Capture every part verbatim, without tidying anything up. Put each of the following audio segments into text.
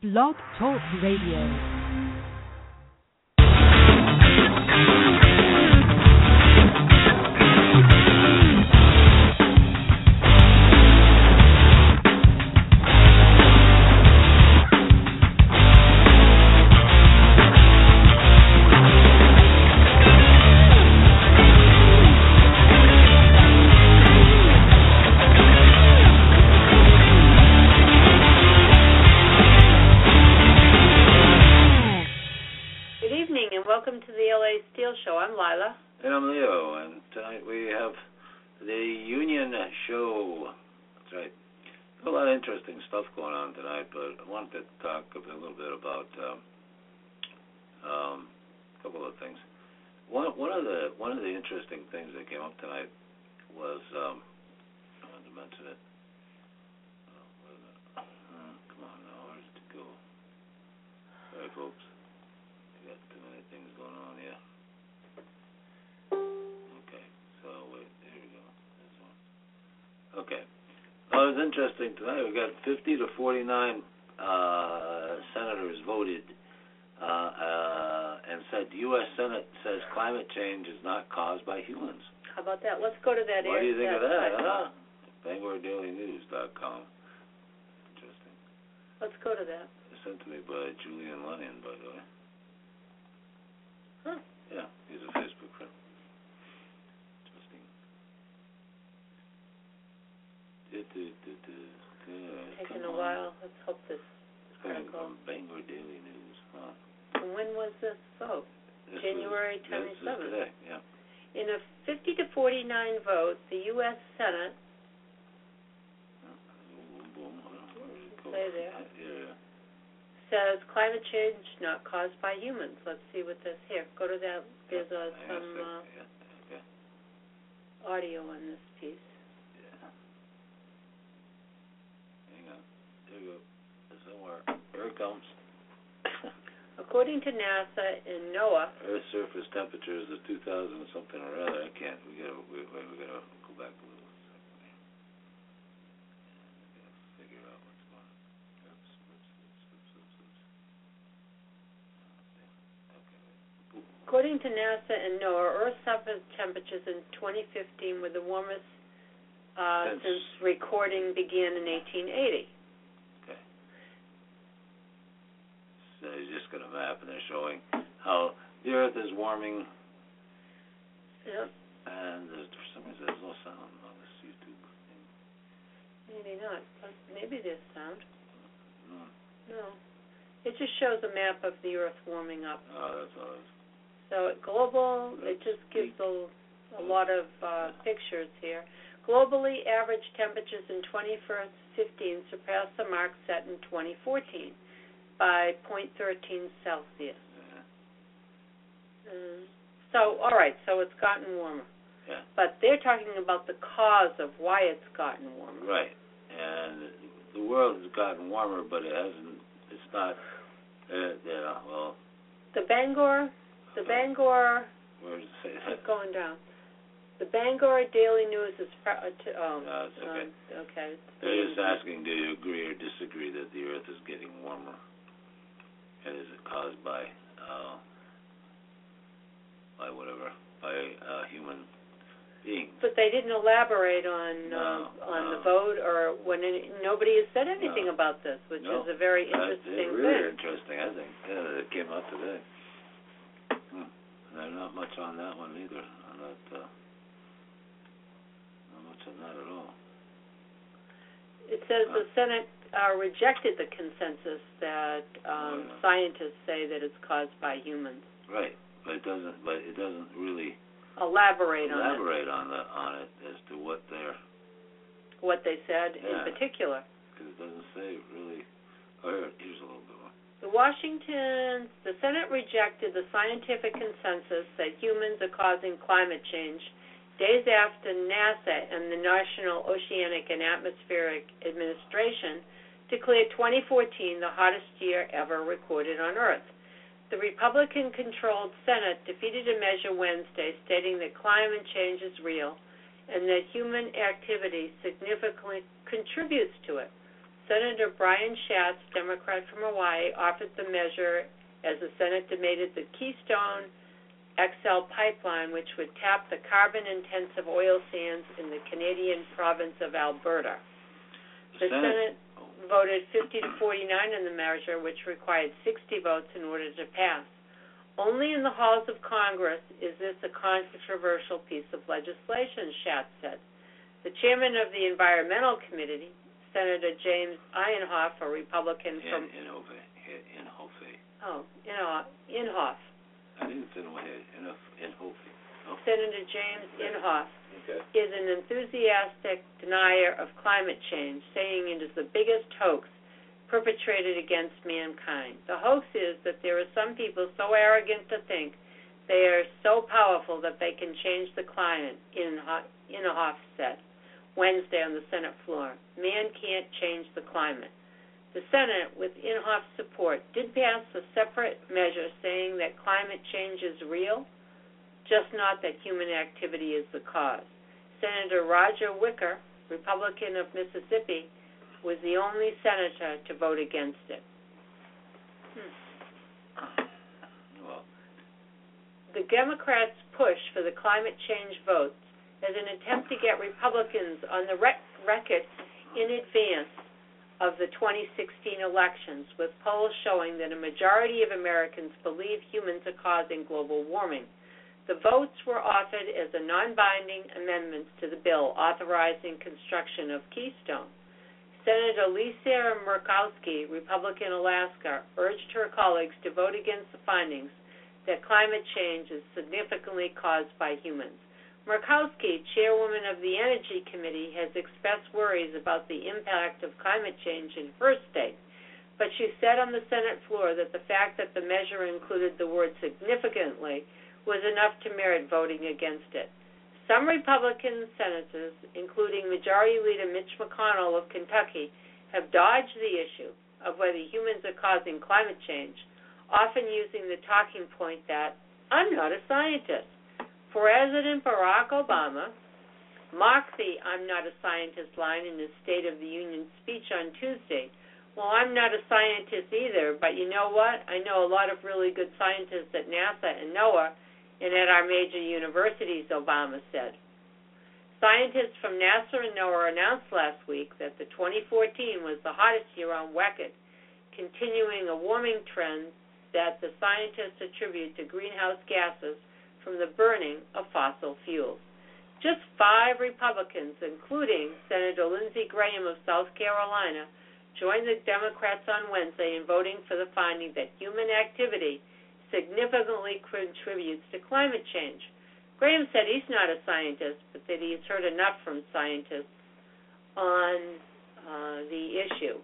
Blog Talk Radio. Show. I'm Lila. And I'm Leo, and tonight we have the Union Show. That's right. A lot of interesting stuff going on tonight, but I wanted to talk a little bit about um, um, a couple of things. One, one of the one of the interesting things that came up tonight was um, I wanted to mention it. Oh, where is it? Uh, come on now, where's it go? Sorry, folks. We got too many things going on here. Okay. Well, it was interesting tonight. We got fifty to forty-nine uh, senators voted uh, uh, and said the U S Senate says climate change is not caused by humans. How about that? Let's go to that area. What do you think of that, huh? Bangor Daily News dot com. Interesting. Let's go to that. Sent to me by Julian Lennon, by the way. Huh. Yeah, he's a Facebook friend. Taking a while. Let's hope this article. From Bangor Daily News. Huh. And when was this vote? This January twenty-seventh. This is today, yeah. In a fifty to forty-nine vote, the U S Senate say there yeah. says climate change not caused by humans. Let's see what this here. Go to that. There's uh, some uh, yeah. Okay. audio on this piece. Somewhere. Here it comes. According to NASA and NOAA, Earth's surface temperature is of two thousand something or other. I can't. We gotta. We, we, we gotta go back a little second here. We gotta figure out what's going on. Oops. Oops. Oops. Oops. Oops. Oops. Okay. According to NASA and NOAA, Earth's surface temperatures in twenty fifteen were the warmest uh, since recording began in eighteen eighty. So he's just got a map, and they're showing how the Earth is warming. Yep. And there's, for some reason, there's no sound on this YouTube thing. Maybe not. Maybe there's sound. No. No. It just shows a map of the Earth warming up. Oh, that's all it is. So global, it just gives a, a lot of uh, pictures here. Globally, average temperatures in twenty fifteen surpassed the mark set in twenty fourteen. By zero point one three Celsius. Yeah. Um, so, all right, so it's gotten warmer. Yeah. But they're talking about the cause of why it's gotten warmer. Right. And the world has gotten warmer, but it hasn't, it's not, uh, yeah, well. The Bangor, the Bangor, where does it say that? keep going down. The Bangor Daily News is, uh, to, oh, no, it's okay. Um, okay. They're just asking, do you agree or disagree that the Earth is getting warmer? And is it caused by, uh, by whatever, by uh, human beings? But they didn't elaborate on no, uh, on no. the vote, or when any, nobody has said anything no. about this, which no. is a very interesting That's really thing. interesting, I think. Yeah, it came out today. Hmm. There's not much on that one either. On that, uh, not much on that at all. It says uh, the Senate Uh, rejected the consensus that um, oh, yeah. scientists say that it's caused by humans. Right, but it doesn't. But it doesn't really elaborate, elaborate on it. on the on it as to what they're what they said yeah. in particular. Because it doesn't say really. Oh, here, here's a little bit more. The Washington, the Senate rejected the scientific consensus that humans are causing climate change days after NASA and the National Oceanic and Atmospheric Administration declared twenty fourteen the hottest year ever recorded on Earth. The Republican-controlled Senate defeated a measure Wednesday stating that climate change is real and that human activity significantly contributes to it. Senator Brian Schatz, Democrat from Hawaii, offered the measure as the Senate debated the Keystone X L pipeline, which would tap the carbon-intensive oil sands in the Canadian province of Alberta. The Senate voted fifty to forty-nine in the measure, which required sixty votes in order to pass. Only in the halls of Congress is this a controversial piece of legislation, Schatz said. The chairman of the Environmental Committee, Senator James Inhofe, a Republican from... Inhofe. Inhofe. Oh, Inhofe. I didn't say Inhofe. Oh. Senator James Inhofe okay. is an enthusiastic denier of climate change, saying it is the biggest hoax perpetrated against mankind. The hoax is that there are some people so arrogant to think they are so powerful that they can change the climate, Inhofe said Wednesday on the Senate floor. Man can't change the climate. The Senate, with Inhofe's support, did pass a separate measure saying that climate change is real, just not that human activity is the cause. Senator Roger Wicker, Republican of Mississippi, was the only senator to vote against it. Hmm. Well. The Democrats' push for the climate change votes as an attempt to get Republicans on the rec- record in advance of the twenty sixteen elections, with polls showing that a majority of Americans believe humans are causing global warming. The votes were offered as a non-binding amendments to the bill authorizing construction of Keystone. Senator Lisa Murkowski, Republican Alaska, urged her colleagues to vote against the findings that climate change is significantly caused by humans. Murkowski, chairwoman of the Energy Committee, has expressed worries about the impact of climate change in her state, but she said on the Senate floor that the fact that the measure included the word significantly was enough to merit voting against it. Some Republican senators, including Majority Leader Mitch McConnell of Kentucky, have dodged the issue of whether humans are causing climate change, often using the talking point that, I'm not a scientist. President Barack Obama mocked the I'm not a scientist line in his State of the Union speech on Tuesday. Well, I'm not a scientist either, but you know what? I know a lot of really good scientists at NASA and NOAA and at our major universities, Obama said. Scientists from NASA and NOAA announced last week that the twenty fourteen was the hottest year on record, continuing a warming trend that the scientists attribute to greenhouse gases from the burning of fossil fuels. Just five Republicans, including Senator Lindsey Graham of South Carolina, joined the Democrats on Wednesday in voting for the finding that human activity significantly contributes to climate change. Graham said he's not a scientist, but that he's heard enough from scientists on uh, the issue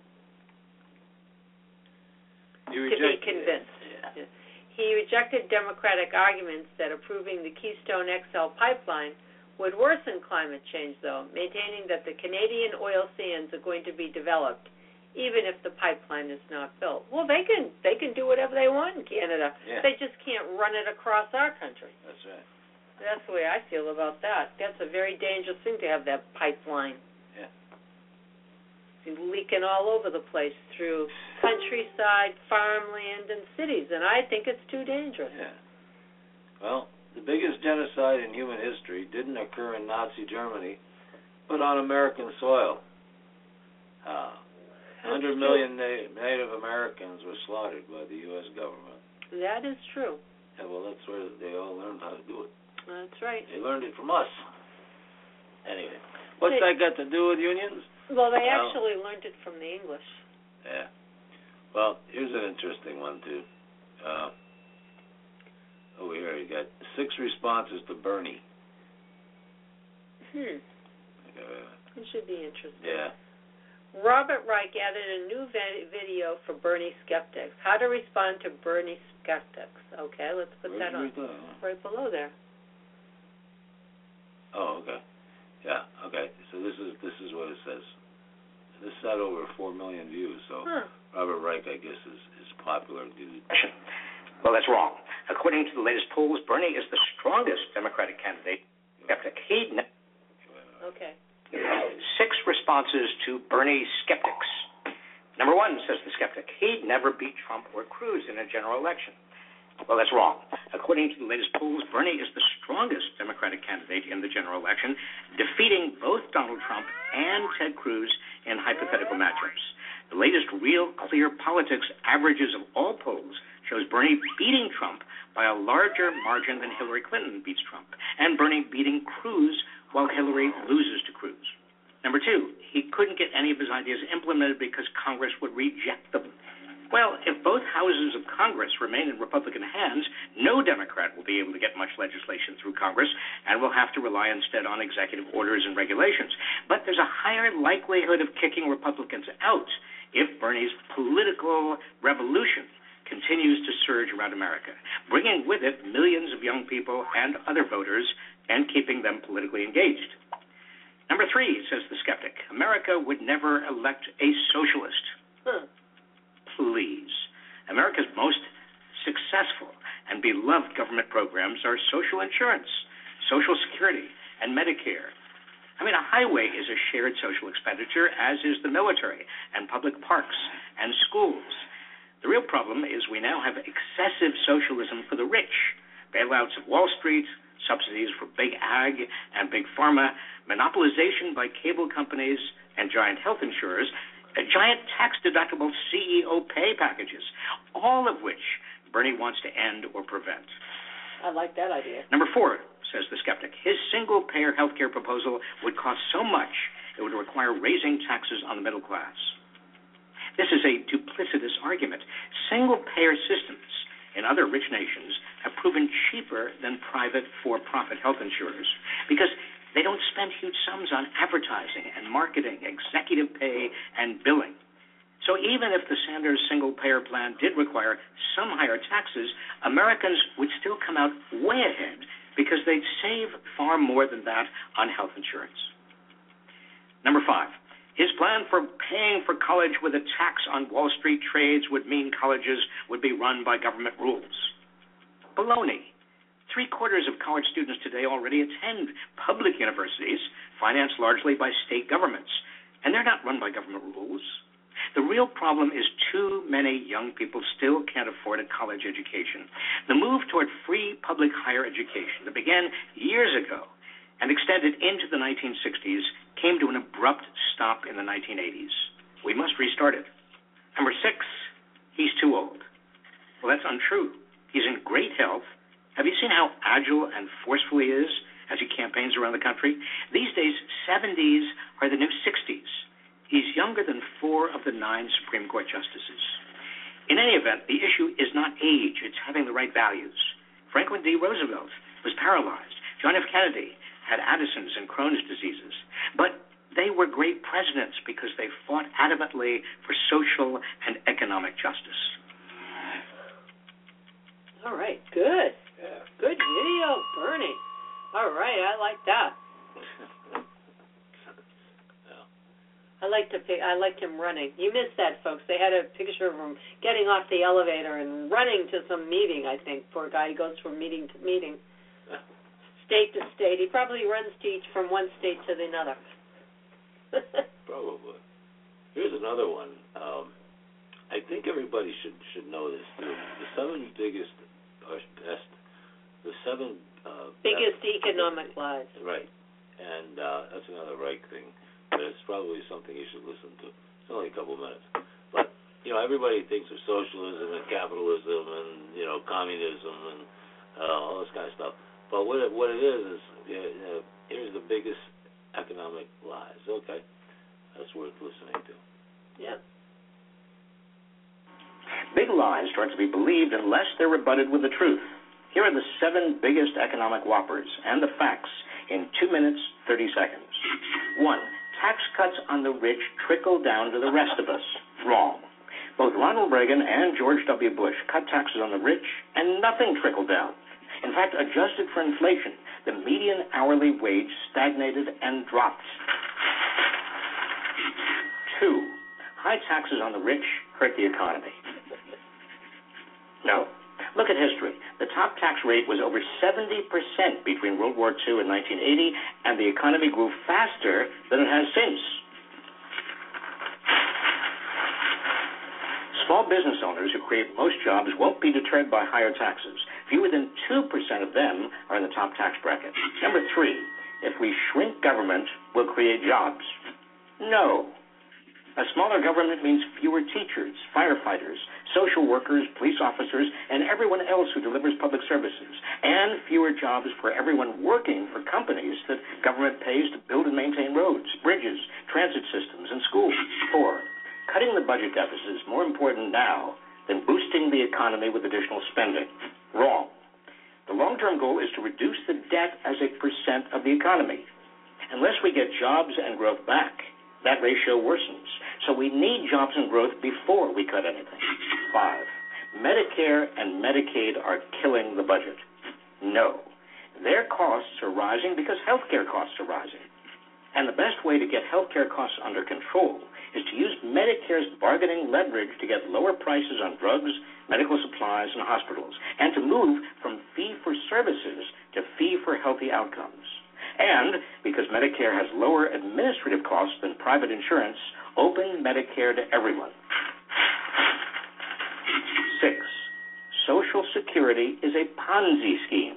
you to be reject, convinced. Yeah. He rejected Democratic arguments that approving the Keystone X L pipeline would worsen climate change, though, maintaining that the Canadian oil sands are going to be developed, even if the pipeline is not built. Well, they can they can do whatever they want in Canada. Yeah. They just can't run it across our country. That's right. That's the way I feel about that. That's a very dangerous thing to have that pipeline. Yeah. It's leaking all over the place through countryside, farmland, and cities, and I think it's too dangerous. Yeah. Well, the biggest genocide in human history didn't occur in Nazi Germany, but on American soil. Uh, one hundred million na- Native Americans were slaughtered by the U S government. That is true. Yeah, well, that's where they all learned how to do it. That's right. They learned it from us. Anyway, what's that got to do with unions? Well, they Well, actually learned it from the English. Yeah. Well, here's an interesting one, too. Uh, over here, you got six responses to Bernie. Hmm. Uh, It should be interesting. yeah. Robert Reich added a new vi- video for Bernie skeptics. How to respond to Bernie skeptics. Okay, let's put Where'd that you on. read that? Right below there. Oh, okay. Yeah, okay. So this is this is what it says. This had over four million views, so Huh. Robert Reich, I guess, is, is popular dude. Well, that's wrong. According to the latest polls, Bernie is the strongest Democratic candidate. Skeptic. He Okay. six responses to Bernie skeptics. Number one, says the skeptic, he'd never beat Trump or Cruz in a general election. Well, that's wrong. According to the latest polls, Bernie is the strongest Democratic candidate in the general election, defeating both Donald Trump and Ted Cruz in hypothetical matchups. The latest Real Clear Politics averages of all polls shows Bernie beating Trump by a larger margin than Hillary Clinton beats Trump, and Bernie beating Cruz while Hillary loses to Cruz. Number two, he couldn't get any of his ideas implemented because Congress would reject them. Well, if both houses of Congress remain in Republican hands, no Democrat will be able to get much legislation through Congress and will have to rely instead on executive orders and regulations. But there's a higher likelihood of kicking Republicans out if Bernie's political revolution continues to surge around America, bringing with it millions of young people and other voters and keeping them politically engaged. Number three, says the skeptic, America would never elect a socialist. Huh. Please. America's most successful and beloved government programs are social insurance, Social Security, and Medicare. I mean, a highway is a shared social expenditure, as is the military and public parks and schools. The real problem is we now have excessive socialism for the rich, bailouts of Wall Street, subsidies for big ag and big pharma, monopolization by cable companies and giant health insurers, giant tax-deductible C E O pay packages, all of which Bernie wants to end or prevent. I like that idea. Number four, says the skeptic, his single-payer health care proposal would cost so much it would require raising taxes on the middle class. This is a duplicitous argument. Single-payer systems in other rich nations have proven cheaper than private for-profit health insurers because they don't spend huge sums on advertising and marketing, executive pay, and billing. So even if the Sanders single-payer plan did require some higher taxes, Americans would still come out way ahead because they'd save far more than that on health insurance. Number five, his plan for paying for college with a tax on Wall Street trades would mean colleges would be run by government rules. Baloney. Three-quarters of college students today already attend public universities, financed largely by state governments, and they're not run by government rules. The real problem is too many young people still can't afford a college education. The move toward free public higher education that began years ago and extended into the nineteen sixties came to an abrupt stop in the nineteen eighties. We must restart it. Number six, he's too old. Well, that's untrue. He's in great health. Have you seen how agile and forceful he is as he campaigns around the country? These days, seventies are the new sixties. He's younger than four of the nine Supreme Court justices. In any event, the issue is not age. It's having the right values. Franklin D. Roosevelt was paralyzed. John F. Kennedy had Addison's and Crohn's diseases. But they were great presidents because they fought adamantly for social and economic justice. All right, good. Yeah. Good video, Bernie. All right, I like that. Yeah. I liked the pic- I liked him running. You missed that, folks. They had a picture of him getting off the elevator and running to some meeting, I think. Poor guy, he goes from meeting to meeting, state to state. He probably runs to each from one state to the another. Probably. Here's another one. Um, I think everybody should should know this. The, the seven biggest or best, the seven uh, biggest best, economic lies. Right, and uh, that's another Reich thing. But it's probably something you should listen to. It's only a couple minutes, but you know everybody thinks of socialism and capitalism and you know communism and uh, all this kind of stuff. But what it, what it is is you know, here's the biggest economic lies. Okay, that's worth listening to. Yeah. Big lies start to be believed unless they're rebutted with the truth. Here are the seven biggest economic whoppers and the facts in two minutes, thirty seconds. One, tax cuts on the rich trickle down to the rest of us. Wrong. Both Ronald Reagan and George W. Bush cut taxes on the rich, and nothing trickled down. In fact, adjusted for inflation, the median hourly wage stagnated and dropped. Two, high taxes on the rich hurt the economy. No. Look at history. The top tax rate was over seventy percent between World War Two and nineteen eighty, and the economy grew faster than it has since. Small business owners who create most jobs won't be deterred by higher taxes. Fewer than two percent of them are in the top tax bracket. Number three, if we shrink government, we'll create jobs. No. A smaller government means fewer teachers, firefighters, social workers, police officers, and everyone else who delivers public services, and fewer jobs for everyone working for companies that government pays to build and maintain roads, bridges, transit systems, and schools. Four, cutting the budget deficit is more important now than boosting the economy with additional spending. Wrong. The long-term goal is to reduce the debt as a percent of the economy. Unless we get jobs and growth back, that ratio worsens. So we need jobs and growth before we cut anything. Five, Medicare and Medicaid are killing the budget. No. Their costs are rising because healthcare costs are rising. And the best way to get healthcare costs under control is to use Medicare's bargaining leverage to get lower prices on drugs, medical supplies, and hospitals, and to move from fee-for-services to fee-for-healthy outcomes. And because Medicare has lower administrative costs than private insurance, open Medicare to everyone. Six, Social Security is a Ponzi scheme.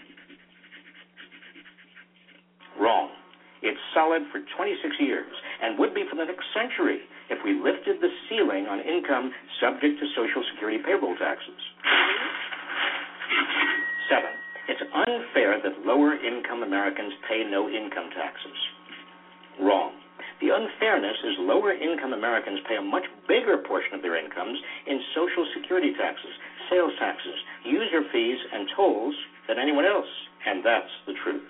Wrong. It's solid for twenty-six years and would be for the next century if we lifted the ceiling on income subject to Social Security payroll taxes. Seven, it's unfair that lower-income Americans pay no income taxes. Wrong. The unfairness is lower-income Americans pay a much bigger portion of their incomes in Social Security taxes, sales taxes, user fees, and tolls than anyone else, and that's the truth.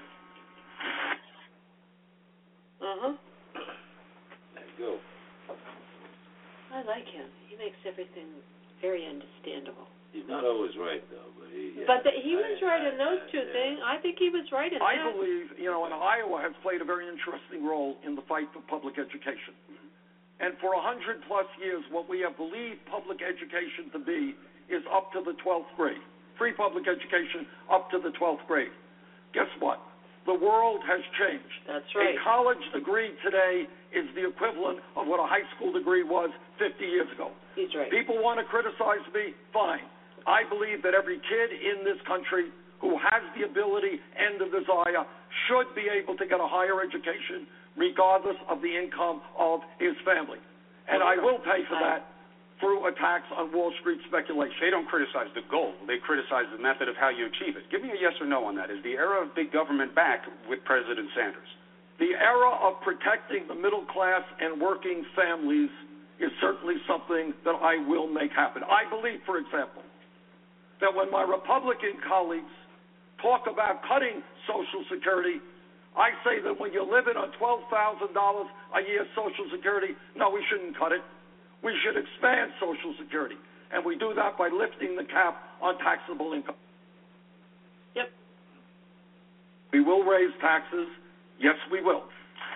Uh-huh. There you go. I like him. He makes everything very understandable. He's not always right, though. But he, uh, But the, he was I, right in those I, two yeah. things. I think he was right in I that. believe, you know, and Iowa has played a very interesting role in the fight for public education. And for a hundred plus years, what we have believed public education to be is up to the twelfth grade. Free public education up to the twelfth grade. Guess what? The world has changed. That's right. A college degree today is the equivalent of what a high school degree was fifty years ago. He's right. People want to criticize me, fine. I believe that every kid in this country who has the ability and the desire should be able to get a higher education regardless of the income of his family. And I will pay for that through a tax on Wall Street speculation. They don't criticize the goal. They criticize the method of how you achieve it. Give me a yes or no on that. Is the era of big government back with President Sanders? The era of protecting the middle class and working families is certainly something that I will make happen. I believe, for example, that when my Republican colleagues talk about cutting Social Security, I say that when you're living on twelve thousand dollars a year Social Security, no, we shouldn't cut it. We should expand Social Security, and we do that by lifting the cap on taxable income. Yep. We will raise taxes. Yes, we will.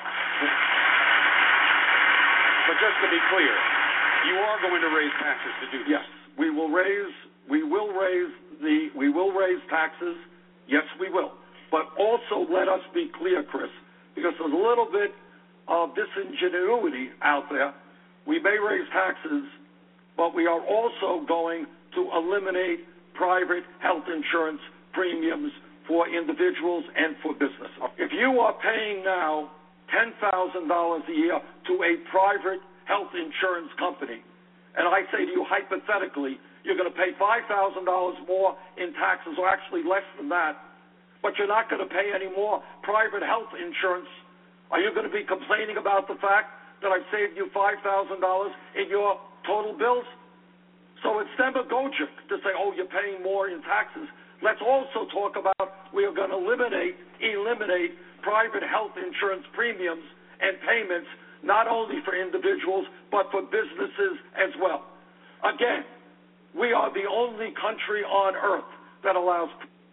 But just to be clear, you are going to raise taxes to do this. Yes, we will raise. We will raise the. We will raise taxes. Yes, we will. But also, let us be clear, Chris, because there's a little bit of disingenuity out there. We may raise taxes, but we are also going to eliminate private health insurance premiums for individuals and for business. If you are paying now ten thousand dollars a year to a private health insurance company, and I say to you hypothetically, you're going to pay five thousand dollars more in taxes, or actually less than that, but you're not going to pay any more private health insurance, are you going to be complaining about the fact that I've saved you five thousand dollars in your total bills? So it's demagogic to say, oh, you're paying more in taxes. Let's also talk about we are going to eliminate, eliminate private health insurance premiums and payments, not only for individuals, but for businesses as well. Again, we are the only country on earth that allows.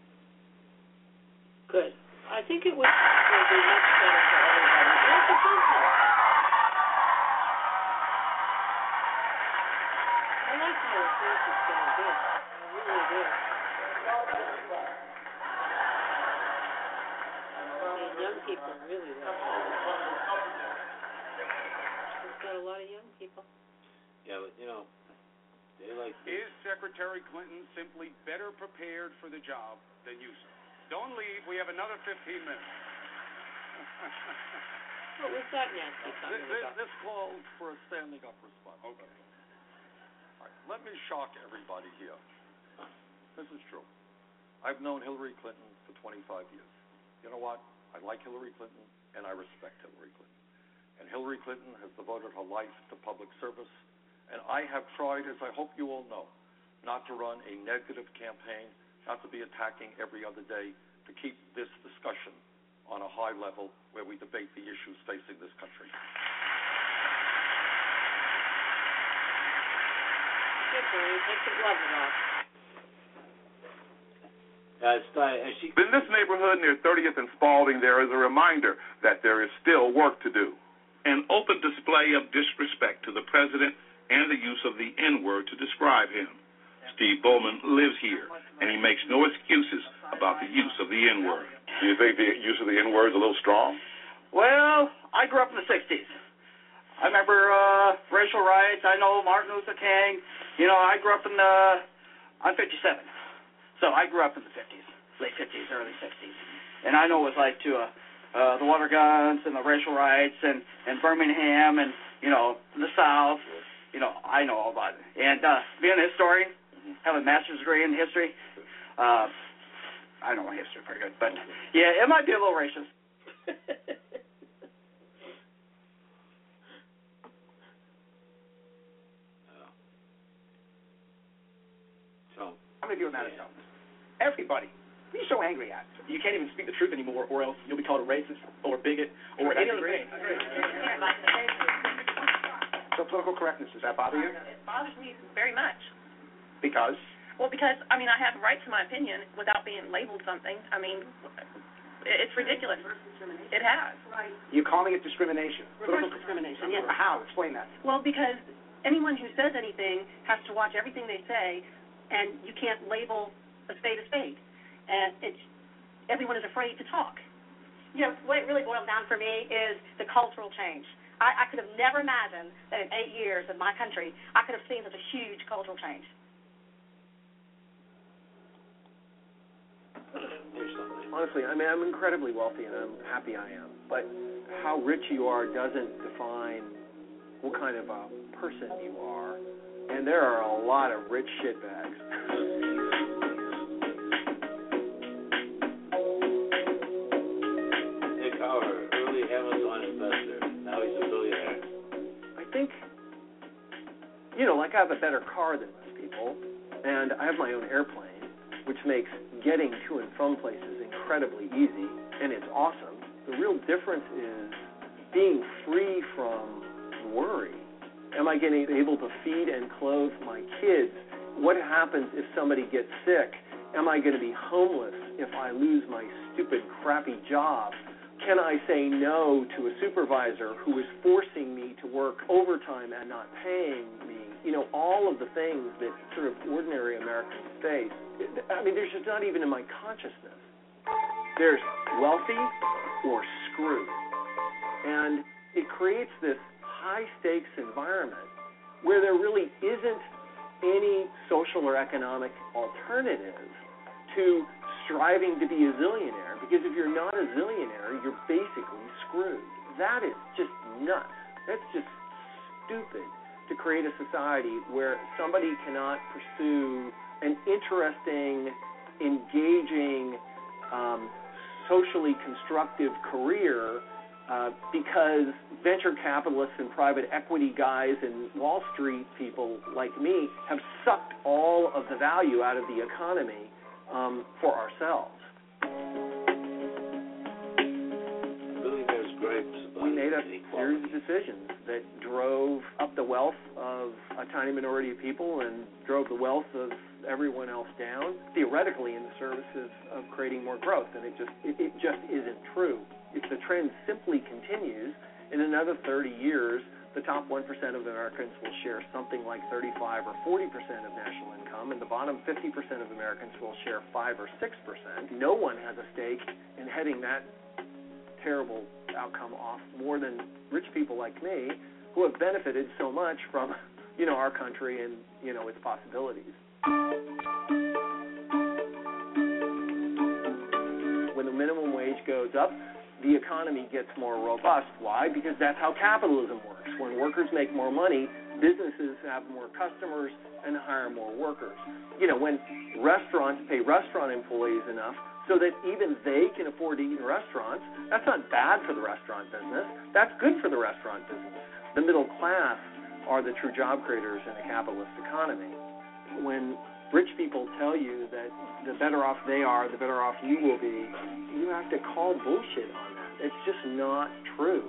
Good. I think it would, would be much better for everybody. It's a fun thing. I like how the place is going to be. I really do. And young people really love it. It's got a lot of young people. Yeah, but, you know, Secretary Clinton simply better prepared for the job than you, sir. Don't leave. We have another fifteen minutes. What was that, Nancy? This, this, this calls for a standing up response. Okay. All right, let me shock everybody here. This is true. I've known Hillary Clinton for twenty-five years. You know what? I like Hillary Clinton, and I respect Hillary Clinton. And Hillary Clinton has devoted her life to public service, and I have tried, as I hope you all know, not to run a negative campaign, not to be attacking every other day, to keep this discussion on a high level where we debate the issues facing this country. Good, Bernie. Take the gloves off. Uh, it's time, uh, she, In this neighborhood near thirtieth and Spalding, there is a reminder that there is still work to do. An open display of disrespect to the president and the use of the N-word to describe him. Steve Bowman lives here, and he makes no excuses about the use of the N-word. Do you think the use of the N-word is a little strong? Well, I grew up in the sixties. I remember uh, racial riots. I know Martin Luther King. You know, I grew up in the, I'm fifty-seven. So I grew up in the fifties, late fifties, early sixties. And I know what it was like to uh, uh, the water guns and the racial riots and, and Birmingham and, you know, the South. You know, I know all about it. And uh, being a historian, have a master's degree in history, uh, I know my history pretty good. But, yeah, it might be a little racist. so, How many people matter? Everybody. What are you so angry at? You can't even speak the truth anymore, or else you'll be called a racist or a bigot or any other thing. So political correctness, does that bother you? It bothers me very much. Because? Well, because, I mean, I have the right to my opinion without being labeled something. I mean, it's ridiculous. It has. You're calling it discrimination. Political discrimination, yes. How? Explain that. Well, because anyone who says anything has to watch everything they say, and you can't label a spade a spade. And it's, everyone is afraid to talk. You know, what it really boils down for me is the cultural change. I, I could have never imagined that in eight years of my country, I could have seen such a huge cultural change. Honestly, I mean, I'm incredibly wealthy, and I'm happy I am. But how rich you are doesn't define what kind of a person you are. And there are a lot of rich shitbags. Nick Howard, early Amazon investor. Now he's a billionaire. I think, you know, like I have a better car than most people, and I have my own airplane, which makes getting to and from places incredibly easy, and it's awesome. The real difference is being free from worry. Am I getting able to feed and clothe my kids? What happens if somebody gets sick? Am I going to be homeless if I lose my stupid, crappy job? Can I say no to a supervisor who is forcing me to work overtime and not paying me? You know, all of the things that sort of ordinary Americans face. I mean, there's just not even in my consciousness. There's wealthy or screwed. And it creates this high-stakes environment where there really isn't any social or economic alternative to striving to be a zillionaire, because if you're not a zillionaire, you're basically screwed. That is just nuts. That's just stupid to create a society where somebody cannot pursue an interesting, engaging, um, socially constructive career Uh, because venture capitalists and private equity guys and Wall Street people like me have sucked all of the value out of the economy um, for ourselves. Billionaires' grapes. We made a series of decisions that drove up the wealth of a tiny minority of people and drove the wealth of everyone else down, theoretically in the service of, of creating more growth, and it just it, it just isn't true. If the trend simply continues, in another thirty years, the top one percent of Americans will share something like thirty-five or forty percent of national income, and the bottom fifty percent of Americans will share five or six percent. No one has a stake in heading that terrible outcome off more than rich people like me, who have benefited so much from you know, our country and, you know, its possibilities. When the minimum wage goes up, the economy gets more robust. Why? Because that's how capitalism works. When workers make more money, businesses have more customers and hire more workers. You know, when restaurants pay restaurant employees enough so that even they can afford to eat in restaurants, that's not bad for the restaurant business. That's good for the restaurant business. The middle class are the true job creators in a capitalist economy. When rich people tell you that the better off they are, the better off you will be, you have to call bullshit on that. It's just not true.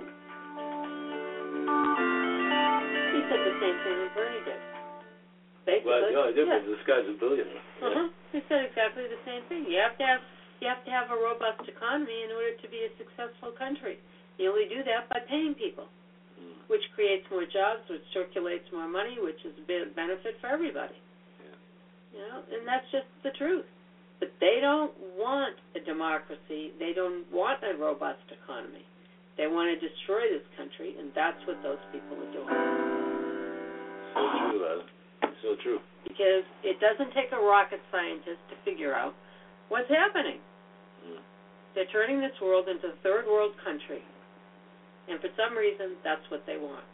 He said the same thing that Bernie did. Basically, well, the only difference yeah. is this guy's a billionaire. Uh-huh. He said exactly the same thing. You have to have you have to have a robust economy in order to be a successful country. You only do that by paying people, mm. which creates more jobs, which circulates more money, which is a benefit for everybody. Yeah. You know, and that's just the truth. But they don't want a democracy. They don't want a robust economy. They want to destroy this country, and that's what those people are doing. So true, Lana. So true. Because it doesn't take a rocket scientist to figure out what's happening. Mm. They're turning this world into a third world country. And for some reason, that's what they want.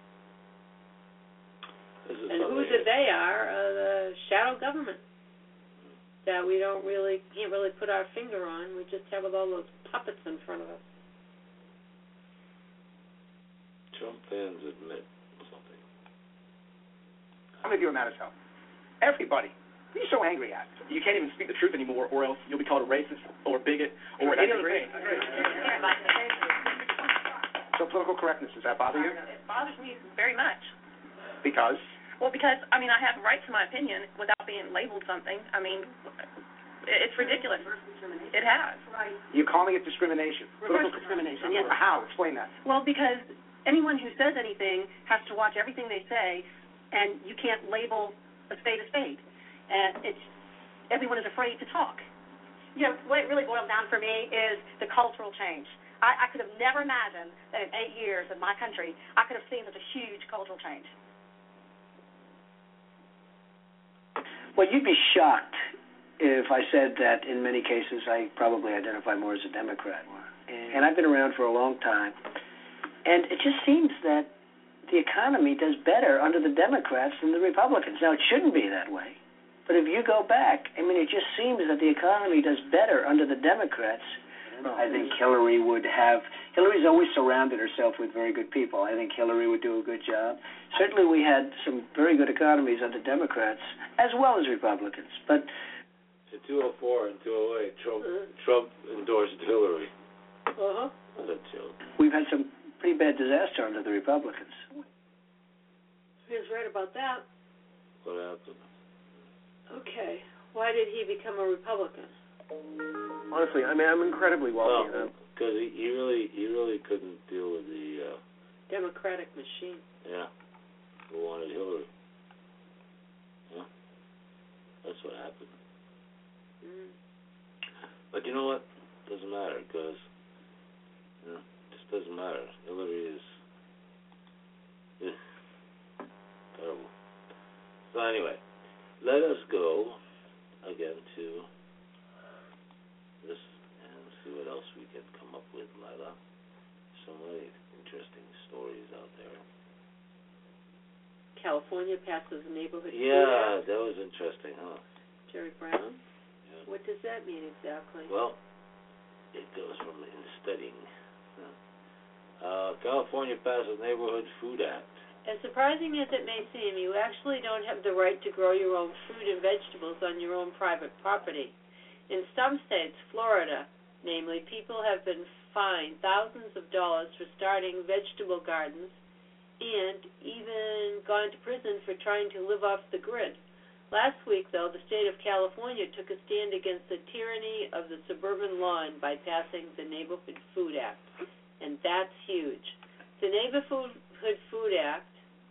And who the they are, are the shadow government that we don't really, can't really put our finger on. We just have all those puppets in front of us. Trump fans admit something. How many of you are mad as hell? Everybody. What are you so angry at? You can't even speak the truth anymore, or else you'll be called a racist or a bigot or any other thing. So political correctness, does that bother you? It bothers me very much. Because? Well, because, I mean, I have a right to my opinion without being labeled something. I mean, it's ridiculous. It has. Right. You're calling it discrimination. Reverse discrimination, yes. How? Explain that. Well, because anyone who says anything has to watch everything they say, and you can't label a spade a spade. And it's everyone is afraid to talk. You know, what it really boils down for me is the cultural change. I, I could have never imagined that in eight years in my country, I could have seen such a huge cultural change. Well, you'd be shocked if I said that in many cases I probably identify more as a Democrat. And I've been around for a long time. And it just seems that the economy does better under the Democrats than the Republicans. Now, it shouldn't be that way. But if you go back, I mean, it just seems that the economy does better under the Democrats. I think Hillary would have, Hillary's always surrounded herself with very good people. I think Hillary would do a good job. Certainly we had some very good economies under Democrats as well as Republicans. But in two oh four and two oh eight, Trump, Trump endorsed Hillary. Uh-huh. What a joke. We've had some pretty bad disaster under the Republicans. He was right about that. What happened? Okay. Why did he become a Republican? Honestly, I mean, I'm incredibly wealthy. Well, because he, he really, he really couldn't deal with the uh, Democratic machine. Yeah, who wanted Hillary? Yeah, that's what happened. Mm. But you know what? Doesn't matter because you know, it just doesn't matter. Hillary is, is terrible. So anyway, let us go again to this and see what else we can come up with, Lila. So many interesting stories out there. California passes a neighborhood Yeah, food act. that was interesting, huh? Jerry Brown? Yeah. What does that mean exactly? Well, it goes from in studying. Uh, California passes Neighborhood Food Act. As surprising as it may seem, you actually don't have the right to grow your own fruit and vegetables on your own private property. In some states, Florida, namely, people have been fined thousands of dollars for starting vegetable gardens and even gone to prison for trying to live off the grid. Last week, though, the state of California took a stand against the tyranny of the suburban lawn by passing the Neighborhood Food Act, and that's huge. The Neighborhood Food Act,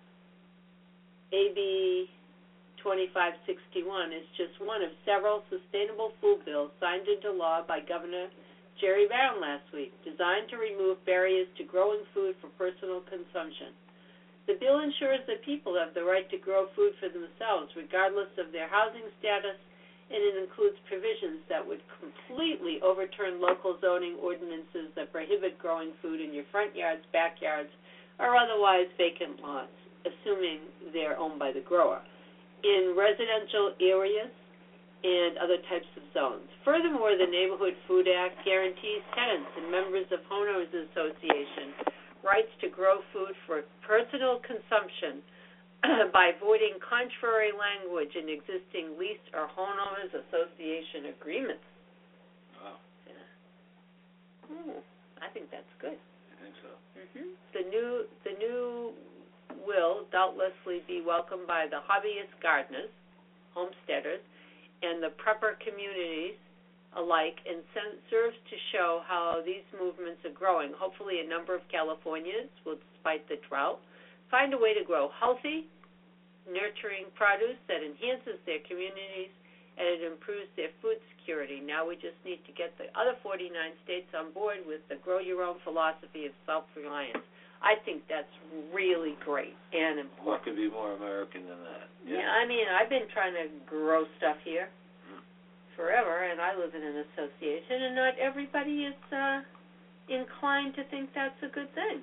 A B twenty-five sixty-one, is just one of several sustainable food bills signed into law by Governor Jerry Brown last week, designed to remove barriers to growing food for personal consumption. The bill ensures that people have the right to grow food for themselves, regardless of their housing status, and it includes provisions that would completely overturn local zoning ordinances that prohibit growing food in your front yards, backyards, or otherwise vacant lots, assuming they're owned by the grower, in residential areas and other types of zones. Furthermore, the Neighborhood Food Act guarantees tenants and members of homeowners association rights to grow food for personal consumption by avoiding contrary language in existing lease or homeowners association agreements. Wow. Yeah. Hmm. I think that's good. I think so. Mm-hmm. The new the new will doubtlessly be welcomed by the hobbyist gardeners, homesteaders, and the prepper communities alike, and serves to show how these movements are growing. Hopefully a number of Californians will, despite the drought, find a way to grow healthy, nurturing produce that enhances their communities and it improves their food security. Now we just need to get the other forty-nine states on board with the grow-your-own philosophy of self-reliance. I think that's really great and important. What could be more American than that? Yeah, yeah I mean, I've been trying to grow stuff here hmm. forever, and I live in an association, and not everybody is uh, inclined to think that's a good thing.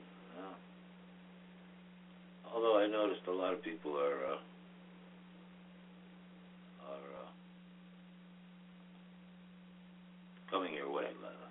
Although I noticed a lot of people are uh, are uh, coming your way.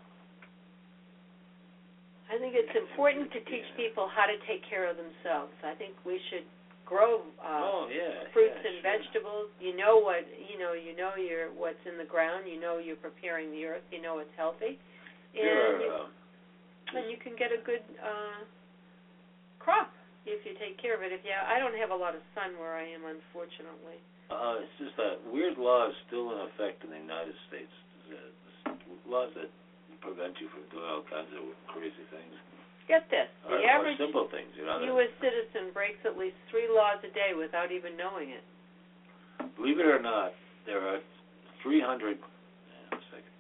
I think it's important to teach people how to take care of themselves. I think we should grow uh, oh, yeah, fruits yeah, and sure. vegetables. You know what you know. You know your what's in the ground. You know you're preparing the earth. You know it's healthy, and sure, you, uh, and you can get a good uh, crop if you take care of it. If you, I don't have a lot of sun where I am, unfortunately. Uh, it's just that weird laws still in effect in the United States. Uh, laws that prevent you from doing all kinds of crazy things. Get this: or, the average or simple things, you know. U S citizen breaks at least three laws a day without even knowing it. Believe it or not, there are three hundred. Yeah, a second.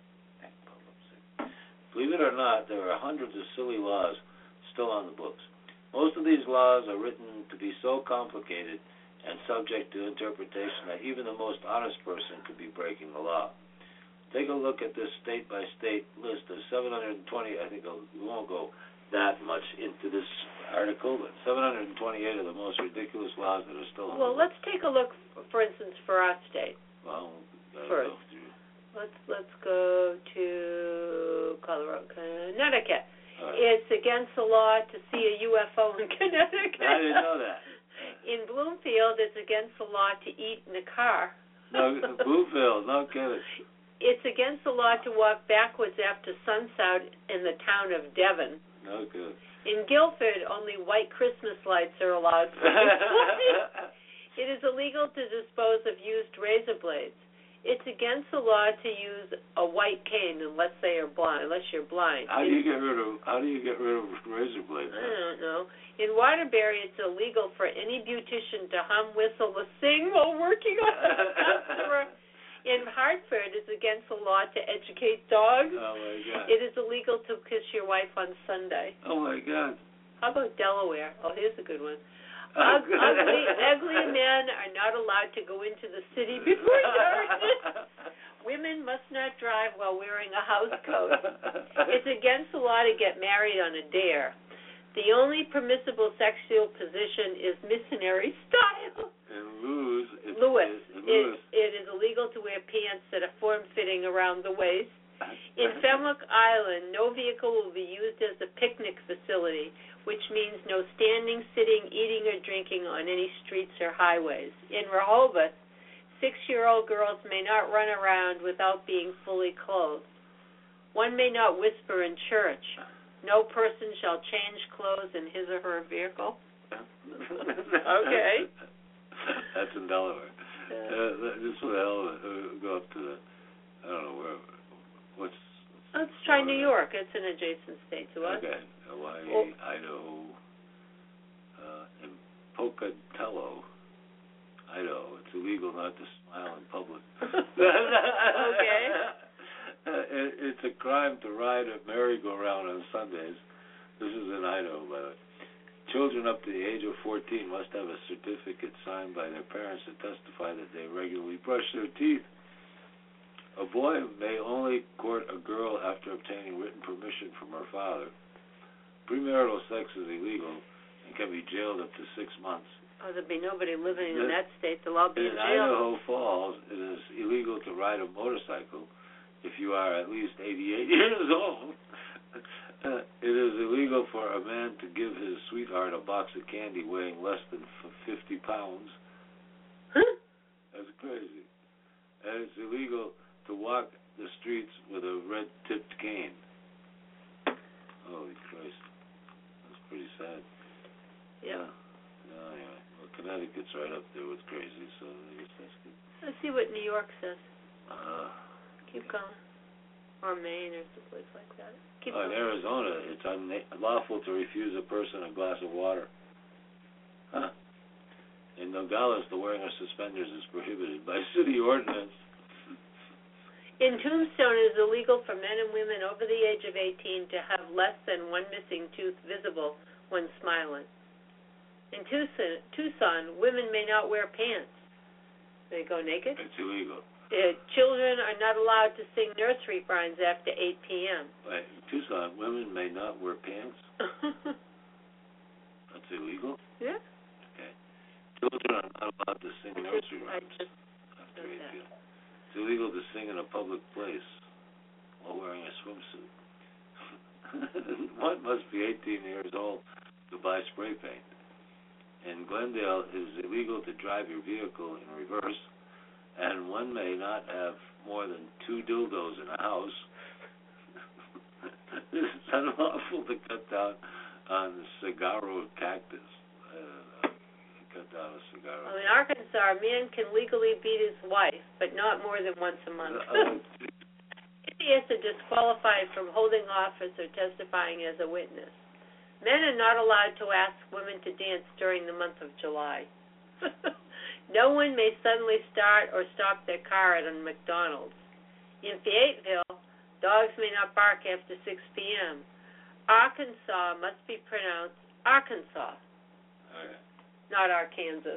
Believe it or not, there are hundreds of silly laws still on the books. Most of these laws are written to be so complicated and subject to interpretation that even the most honest person could be breaking the law. Take a look at this state-by-state list of seven hundred twenty. I think we won't go that much into this article, but seven hundred twenty-eight of the most ridiculous laws that are still on Well, the let's take a look, for instance, for our state. Well, first. Let's let's go to Colorado, Connecticut. Right. It's against the law to see a U F O in Connecticut. I didn't know that. In Bloomfield, it's against the law to eat in a car. No, Bloomfield, no kidding. It's against the law to walk backwards after sunset in the town of Devon. No good. In Guilford, only white Christmas lights are allowed for display. It is illegal to dispose of used razor blades. It's against the law to use a white cane unless they are blind, unless you're blind. How do you get rid of How do you get rid of razor blades? I don't know. In Waterbury, it's illegal for any beautician to hum, whistle, or sing while working on a customer. In Hartford, it's against the law to educate dogs. Oh my God! It is illegal to kiss your wife on Sunday. Oh my God! How about Delaware? Oh, here's a good one. Oh, Ug- ugly, ugly men are not allowed to go into the city before darkness. Women must not drive while wearing a house coat. It's against the law to get married on a dare. The only permissible sexual position is missionary style. And Lewis, it's, Lewis, it's, Lewis. It, it is illegal to wear pants that are form-fitting around the waist. In Fenwick Island, no vehicle will be used as a picnic facility, which means no standing, sitting, eating, or drinking on any streets or highways. In Rehoboth, six-year-old girls may not run around without being fully clothed. One may not whisper in church. No person shall change clothes in his or her vehicle. Okay. That's in Delaware. Yeah. Uh, just for the hell of it, uh, go up to the, I don't know, where, what's... Let's try New York. It's an adjacent state to us. Okay. Hawaii, well, Idaho, uh, in Pocatello, Idaho, it's illegal not to smile in public. Okay. Uh, it, it's a crime to ride a merry-go-round on Sundays. This is in Idaho, by the way. children up to the age of fourteen must have a certificate signed by their parents to testify that they regularly brush their teeth. A boy may only court a girl after obtaining written permission from her father. Premarital sex is illegal and can be jailed up to six months. Oh, there'd be nobody living in that state. They'll all be in In jail. Idaho Falls, it is illegal to ride a motorcycle if you are at least eighty-eight years old. Uh, it is illegal for a man to give his sweetheart a box of candy weighing less than fifty pounds. Huh? That's crazy. And it's illegal to walk the streets with a red-tipped cane. Holy Christ. That's pretty sad. Yeah. No, anyway. Well, Connecticut's right up there with crazy, so I guess that's good. Let's see what New York says. Uh, Keep going. Or Maine or someplace like that. Keep oh, in going. Arizona, it's unlawful to refuse a person a glass of water. Huh. In Nogales, the wearing of suspenders is prohibited by city ordinance. In Tombstone, it is illegal for men and women over the age of eighteen to have less than one missing tooth visible when smiling. In Tucson, Tucson, women may not wear pants. They go naked. It's illegal. Uh, children are not allowed to sing nursery rhymes after eight p.m. Wait, in Tucson, women may not wear pants? That's illegal? Yeah. Okay. Children are not allowed to sing I nursery just, I rhymes just after said eight that. p.m. It's illegal to sing in a public place while wearing a swimsuit. One must be eighteen years old to buy spray paint. In Glendale, it is illegal to drive your vehicle in reverse, and one may not have more than two dildos in a house. It is unlawful to cut down on the saguaro cactus. Uh, cut down a saguaro. Well, in Arkansas, a man can legally beat his wife, but not more than once a month. Uh, Idiots are disqualified from holding office or testifying as a witness. Men are not allowed to ask women to dance during the month of July. No one may suddenly start or stop their car at a McDonald's. In Fayetteville, dogs may not bark after six p.m. Arkansas must be pronounced Arkansas, Okay. not Arkansas.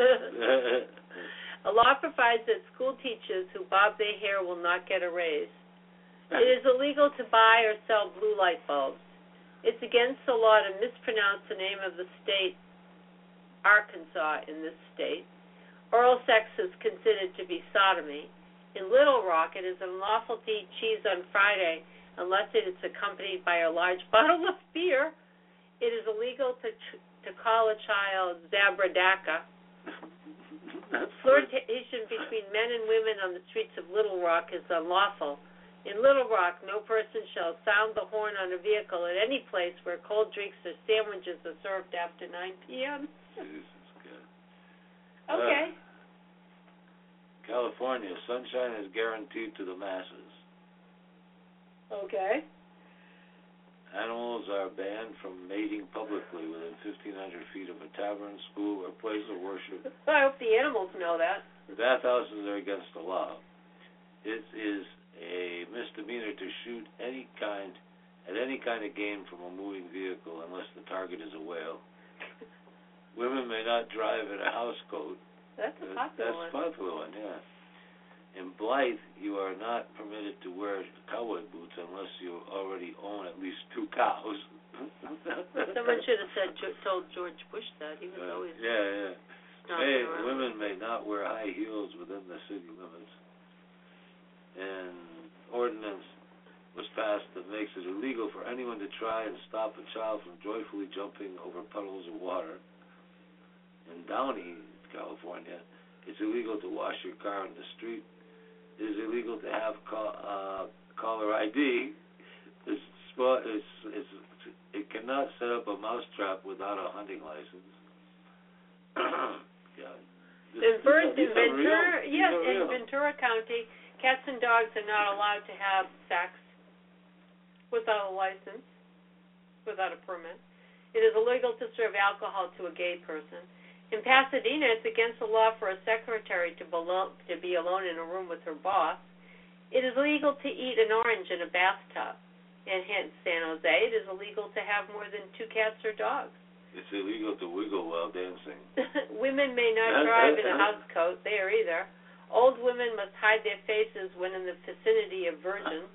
A law provides that school teachers who bob their hair will not get a raise. It is illegal to buy or sell blue light bulbs. It's against the law to mispronounce the name of the state, Arkansas, in this state. Oral sex is considered to be sodomy. In Little Rock, it is unlawful to eat cheese on Friday unless it is accompanied by a large bottle of beer. It is illegal to to call a child Zabradaka. Flirtation between men and women on the streets of Little Rock is unlawful. In Little Rock, no person shall sound the horn on a vehicle at any place where cold drinks or sandwiches are served after nine p.m. Jesus, good. Okay. Uh, California, sunshine is guaranteed to the masses. Okay. Animals are banned from mating publicly within fifteen hundred feet of a tavern, school, or place of worship. I hope the animals know that. Bathhouses are against the law. It is a misdemeanor to shoot any kind at any kind of game from a moving vehicle unless the target is a whale. Women may not drive in a housecoat. That's a popular That's one. a popular one, yeah. In Blythe, you are not permitted to wear cowboy boots unless you already own at least two cows. Someone should have said told George Bush that. He was Uh, always yeah, yeah. stomping May, around. women may not wear high heels within the city limits. And ordinance was passed that makes it illegal for anyone to try and stop a child from joyfully jumping over puddles of water. In Downey, California, it's illegal to wash your car in the street. It is illegal to have call, uh, caller I D. It's, it's, it's, it cannot set up a mousetrap without a hunting license. Yeah. This, In, Ver- these in are real. Ventura, These yes, are in real. Ventura County, cats and dogs are not allowed to have sex without a license, without a permit. It is illegal to serve alcohol to a gay person. In Pasadena, it's against the law for a secretary to, belo- to be alone in a room with her boss. It is illegal to eat an orange in a bathtub. In San Jose, it is illegal to have more than two cats or dogs. It's illegal to wiggle while dancing. Women may not drive in a house coat. There either. Old women must hide their faces when in the vicinity of virgins.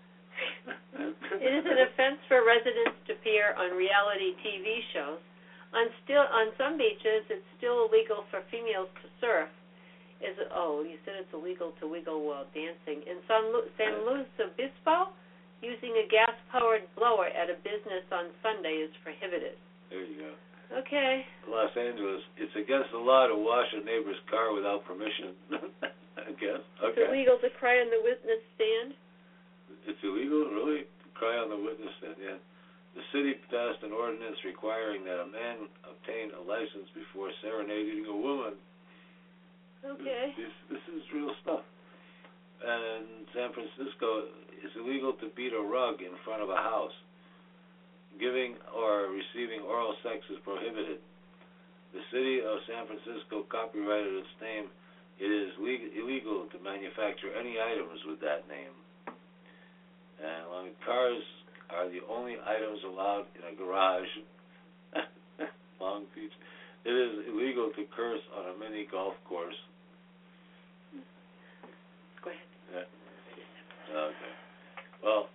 It is an offense for residents to appear on reality T V shows. On still on some beaches, it's still illegal for females to surf. Is it, oh, you said it's illegal to wiggle while dancing. In San, Lu, San Luis Obispo, using a gas-powered blower at a business on Sunday is prohibited. There you go. Okay. Los Angeles, it's against the law to wash a neighbor's car without permission. I guess. Okay. It's illegal to cry on the witness stand. It's illegal, really, to cry on the witness stand. Yeah. The city passed an ordinance requiring that a man obtain a license before serenading a woman. Okay. This, this is real stuff. And in San Francisco, it's illegal to beat a rug in front of a house. Giving or receiving oral sex is prohibited. The city of San Francisco copyrighted its name. It is legal, illegal to manufacture any items with that name. And long cars are the only items allowed in a garage. Long Beach. It is illegal to curse on a mini golf course. Go ahead. Yeah. Okay. Well,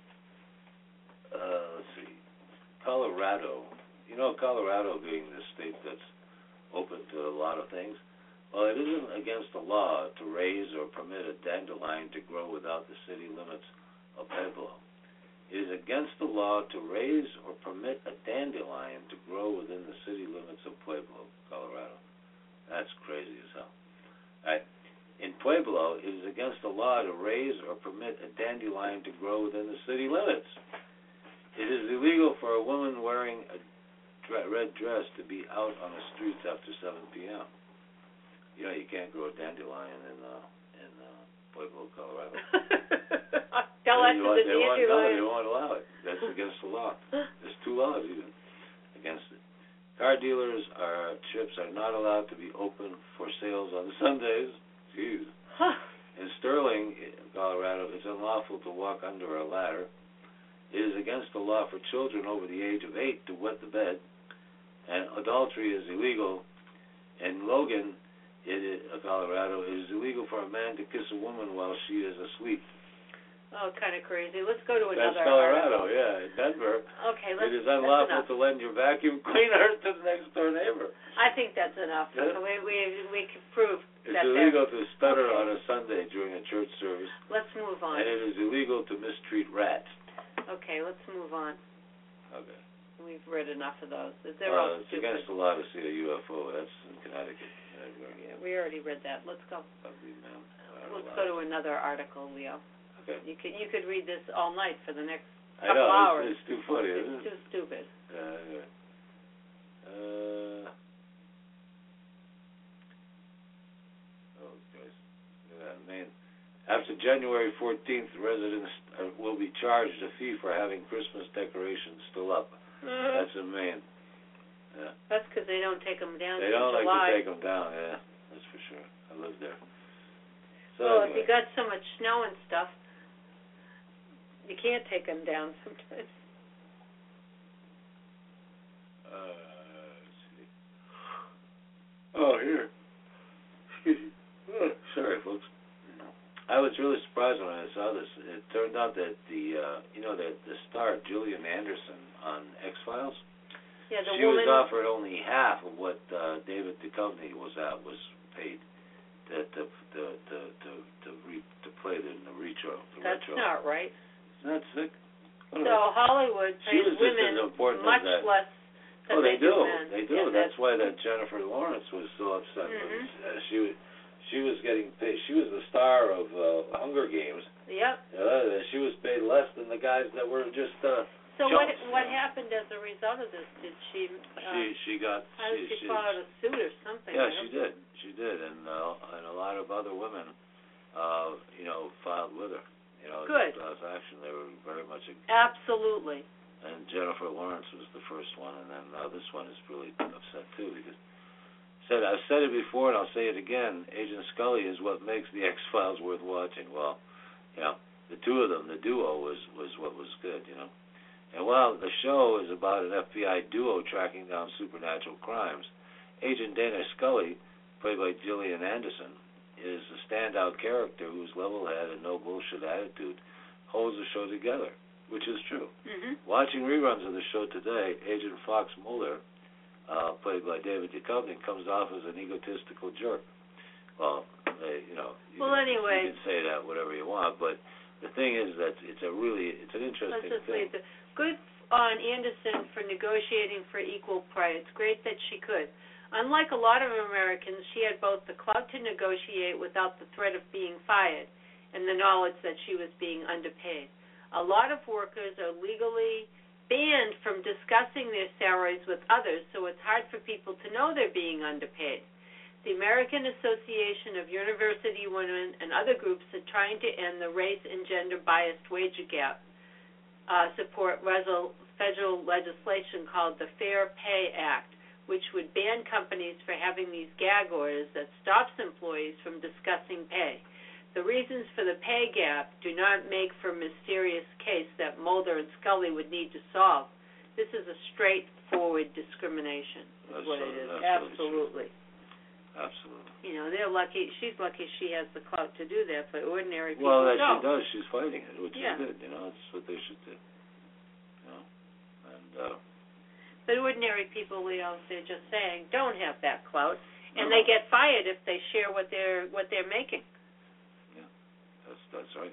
uh, let's see. Colorado. You know, Colorado being the state that's open to a lot of things. Well, it isn't against the law to raise or permit a dandelion to grow without the city limits of Pueblo. It is against the law to raise or permit a dandelion to grow within the city limits of Pueblo, Colorado. That's crazy as hell. All right. In Pueblo, it is against the law to raise or permit a dandelion to grow within the city limits. It is illegal for a woman wearing a red dress to be out on the streets after seven p.m. You know, you can't grow a dandelion in uh, in uh, Pueblo, Colorado. Tell that to the dandelion. No, they won't allow it. That's against the law. There's two laws even against it. Car dealers are trips are not allowed to be open for sales on Sundays. Jeez. Huh. In Sterling, Colorado, it's unlawful to walk under a ladder. It is against the law for children over the age of eight to wet the bed, and adultery is illegal. In Logan, it is, uh, Colorado, it is illegal for a man to kiss a woman while she is asleep. Oh, kind of crazy. Let's go to another That's Colorado, article. yeah. In Denver, okay, let's, it is unlawful to lend your vacuum cleaner to the next door neighbor. I think that's enough. Yeah. We we we can prove It's that illegal to stutter okay. on a Sunday during a church service. Let's move on. And it is illegal to mistreat rats. Okay, let's move on. Okay. We've read enough of those. They're uh, all it's stupid. against the law to see a U F O. That's in Connecticut. Yeah, we already read that. Let's go. Ugly man. Let's go to another article, Leo. Okay. You could you could read this all night for the next I couple know, hours. It's, it's too funny, it's isn't it? too stupid. Uh, anyway. Uh, oh, guys. Yeah, man. After January fourteenth, residents are, will be charged a fee for having Christmas decorations still up. Mm-hmm. That's in Maine. Yeah. That's because they don't take them down They till don't like July. to take them down, yeah. That's for sure. I live there. So well, anyway. if you got so much snow and stuff, you can't take them down sometimes. Uh, let's see. Oh, here. Excuse me. Oh, sorry, folks. I was really surprised when I saw this. It turned out that the, uh, you know, the the star Gillian Anderson on X-Files. Yeah, the she woman. was offered only half of what uh, David Duchovny was uh, was paid to to to to to to, re, to play the, the retro. The That's retro. not right. Isn't that sick? What So about- Hollywood She pays was just women as important much as that. less than Oh, they, do do. men. They do. Yeah, that's why that Jennifer Lawrence was so upset. Mhm. Uh, she was she was getting paid. She was the star of uh, Hunger Games. Yep. Uh, she was paid less than the guys that were just. Uh, So what jumps, what you know. happened as a result of this? Did she? Uh, She she got. how did she, she, file a suit or something? Yeah, I she don't- did. She did, and uh, and a lot of other women, uh, you know, filed with her. You know, Good. class action. They were very much. A, Absolutely. and Jennifer Lawrence was the first one, and then uh, this one is really upset too because said I've said it before and I'll say it again. Agent Scully is what makes the X-Files worth watching. Well, you know, the two of them, the duo was was what was good. You know, And while the show is about an F B I duo tracking down supernatural crimes, Agent Dana Scully, played by Gillian Anderson, is a standout character whose level-head and no-bullshit attitude holds the show together, which is true. Mm-hmm. Watching reruns of the show today, Agent Fox Mulder, uh, played by David Duchovny, comes off as an egotistical jerk. Well, they, you know, you, well, can, anyway, you can say that whatever you want, but the thing is that it's a really, it's an interesting let's just thing. leave it. Good on Anderson for negotiating for equal pay. It's great that she could. Unlike a lot of Americans, she had both the clout to negotiate without the threat of being fired and the knowledge that she was being underpaid. A lot of workers are legally banned from discussing their salaries with others, so it's hard for people to know they're being underpaid. The American Association of University Women and other groups are trying to end the race and gender-biased wage gap, uh, support federal legislation called the Fair Pay Act, which would ban companies for having these gag orders that stops employees from discussing pay. The reasons for the pay gap do not make for a mysterious case that Mulder and Scully would need to solve. This is a straightforward discrimination, is That's what so, it is. Absolutely. Absolutely. Absolutely. You know, they're lucky. She's lucky she has the clout to do that, but ordinary people well, that don't. she does. She's fighting it, which Yeah. is good. You know, it's what they should do. You know, and uh, but ordinary people, Leo, they're just saying, don't have that clout, and no. they get fired if they share what they're what they're making. Yeah, that's that's right.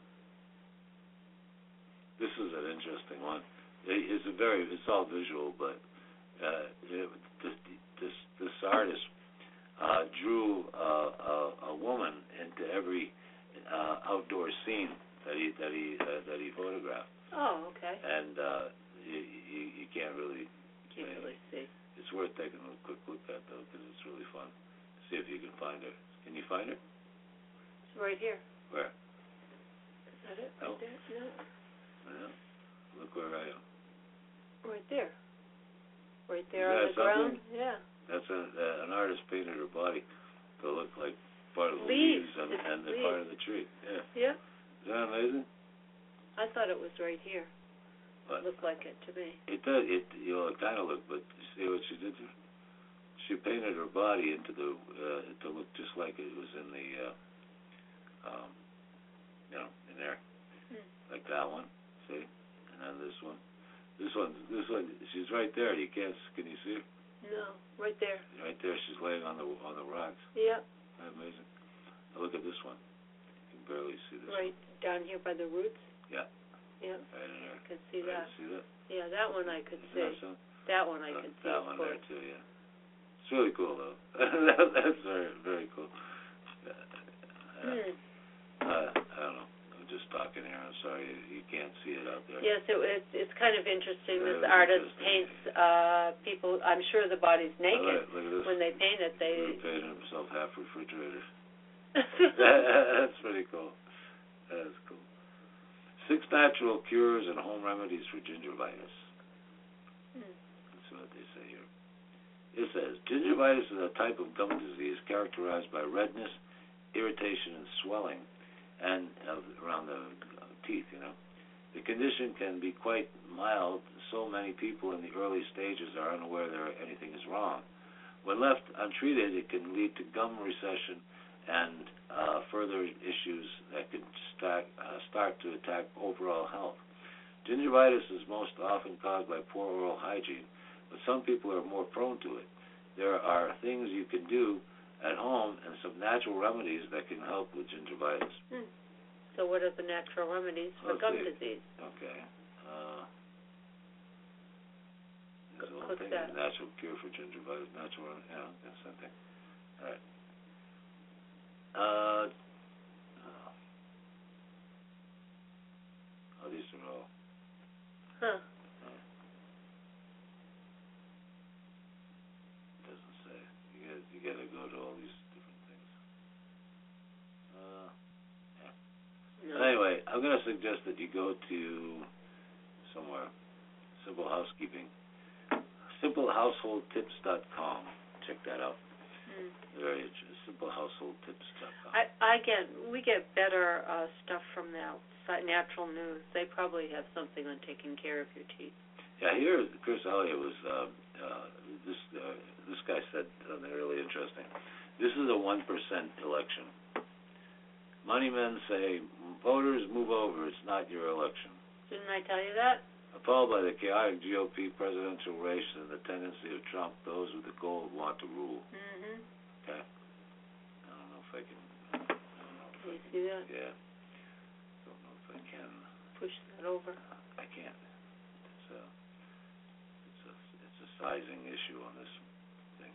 This is an interesting one. It, it's a very, it's all visual, but uh, it, this this this artist uh, drew uh, a, a woman into every uh, outdoor scene that he that he uh, that he photographed. Oh, okay. And uh, you, you you can't really can't really see. It's worth taking a quick look at though, because it's really fun. See if you can find her. Can you find her? It's right here. Where? Is that it? No. Right there? No. Yeah. Look where I am. Right there. Right there Is on that the ground. something? Yeah. That's a, uh, an artist painted her body to look like part of the Leaves. leaves, and, It's and the leaves. part of the tree. Yeah. Yeah. Is that amazing? I thought it was right here. But It looked like it to me. it does. It you know it kind of looked, but you see what she did? She painted her body into the uh, to look just like it was in the uh, um, you know in there, Hmm. like that one. See, and then this one. This one. This one. She's right there. You can't. Can you see her? No, right there. Right there. She's laying on the on the rocks. Yeah. Isn't that amazing? Now look at this one. You can barely see this. Right down here by the roots. Yeah. Yeah. Right in there. I could see right, that. See that? Yeah, that one I could Isn't see. that something? That one I Uh, could see. That of one course. there too. Yeah. It's really cool though. that, that's very very cool. Uh, Hmm. uh, I don't know. I'm just talking here. I'm sorry you, you can't see it out there. Yes, it, it's it's kind of interesting. Very This artist interesting. paints uh, people. I'm sure the body's Oh, naked look, look at this. when they paint it. He They. painted himself half refrigerator. That's pretty cool. That's cool. Six natural cures and home remedies for gingivitis. Hmm. That's what they say here. It says, gingivitis is a type of gum disease characterized by redness, irritation, and swelling and uh, around the uh, teeth, you know. The condition can be quite mild. So many people in the early stages are unaware that anything is wrong. When left untreated, it can lead to gum recession and uh, further issues that can start, uh, start to attack overall health. Gingivitis is most often caused by poor oral hygiene, but some people are more prone to it. There are things you can do at home and some natural remedies that can help with gingivitis. Hmm. So what are the natural remedies for Let's gum see. disease? Okay. Uh, there's a little What's thing, that? natural cure for gingivitis, natural, you know, that's something. All right. Uh, oh, these are all. Huh. Doesn't say. You got you got to go to all these different things. Uh, yeah. No. Anyway, I'm going to suggest that you go to somewhere. Simple Housekeeping. simple household tips dot com. Check that out. Hmm. Very interesting. simple household tips dot com. I I get we get better uh, stuff from that si- Natural News. They probably have something on taking care of your teeth. Yeah, here Chris Elliott was. Uh, uh, this uh, this guy said something really interesting. This is a one percent election. Money men say, voters move over. It's not your election. Didn't I tell you that? Appalled by the chaotic G O P presidential race and the tendency of Trump, those with the gold want to rule. Mm-hmm. Okay. I don't know if I can. I don't know if Can I you see that? Yeah. Don't know if I can. Push that over. I can't. It's a. It's a. It's a sizing issue on this thing.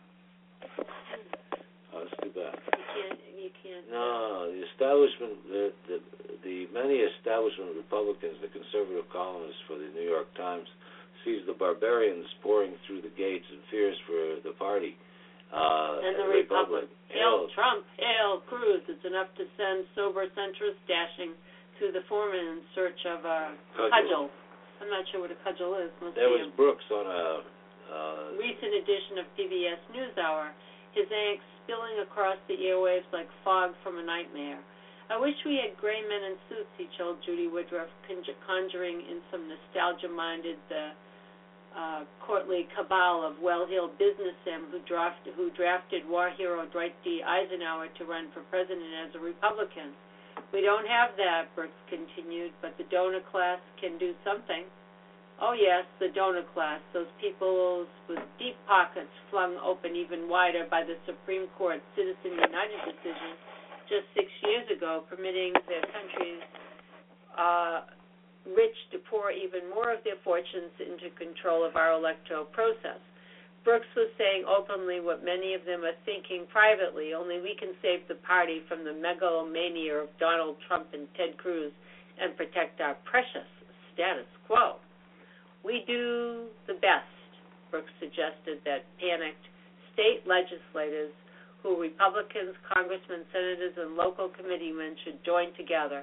Oh, that's too bad. You can't. You can't. No, the establishment, the, the the many establishment Republicans, the conservative columnists for the New York Times, sees the barbarians pouring through the gates and fears for the party. Uh, and the Republic. Republic. Hail Trump, hail Cruz. It's enough to send sober centrists dashing through the foreman in search of a Cudgel. cudgel. I'm not sure what a cudgel is. Must There be was a Brooks on a uh, recent edition of P B S NewsHour. His angst spilling across the airwaves like fog from a nightmare. I wish we had gray men in suits, he told Judy Woodruff, conjuring in some nostalgia-minded uh, uh, courtly cabal of well-heeled businessmen who, draft, who drafted war hero Dwight D. Eisenhower to run for president as a Republican. We don't have that, Brooks continued, but the donor class can do something. Oh, yes, the donor class, those people with deep pockets flung open even wider by the Supreme Court Citizen United decision just six years ago, permitting their country's uh, rich to pour even more of their fortunes into control of our electoral process. Brooks was saying openly what many of them are thinking privately, only we can save the party from the megalomania of Donald Trump and Ted Cruz and protect our precious status quo. We do the best, Brooks suggested that panicked state legislators who Republicans, congressmen, senators, and local committeemen should join together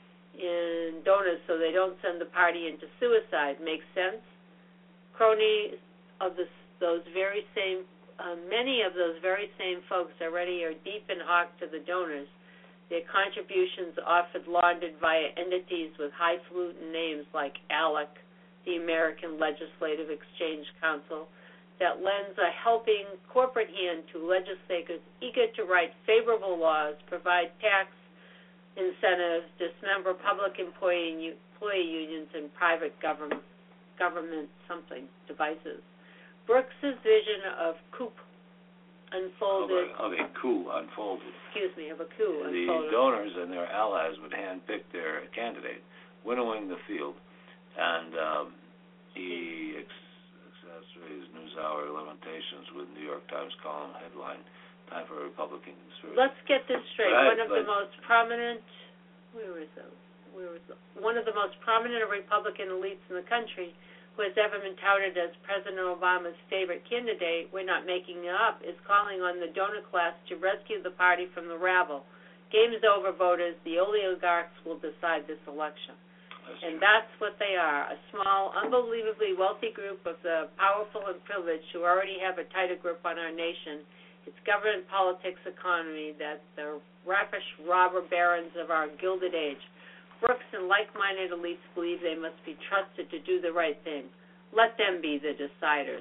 in donors so they don't send the party into suicide. Makes sense? Cronies of this, those very same, uh, many of those very same folks already are deep in hock to the donors. Their contributions often laundered via entities with highfalutin names like ALEC, the American Legislative Exchange Council, that lends a helping corporate hand to legislators eager to write favorable laws, provide tax incentives, dismember public employee, employee unions, and private government, government something devices. Brooks's vision of coup unfolded. Of a, of a coup unfolded. Excuse me, of a coup the unfolded. The donors and their allies would handpick their candidate, winnowing the field, and um, he accessories NewsHour lamentations with New York Times column headline, "Time for Republican conservative." Let's get this straight. Right, one of the most prominent, where was it? Where was it? One of the most prominent Republican elites in the country, who has ever been touted as President Obama's favorite candidate, we're not making it up, is calling on the donor class to rescue the party from the rabble. Game's over, voters. The oligarchs will decide this election. That's and true. that's what they are, a small, unbelievably wealthy group of the powerful and privileged who already have a tighter grip on our nation, its government, politics, economy, that the rapacious robber barons of our gilded age. Brooks and like-minded elites believe they must be trusted to do the right thing. Let them be the deciders.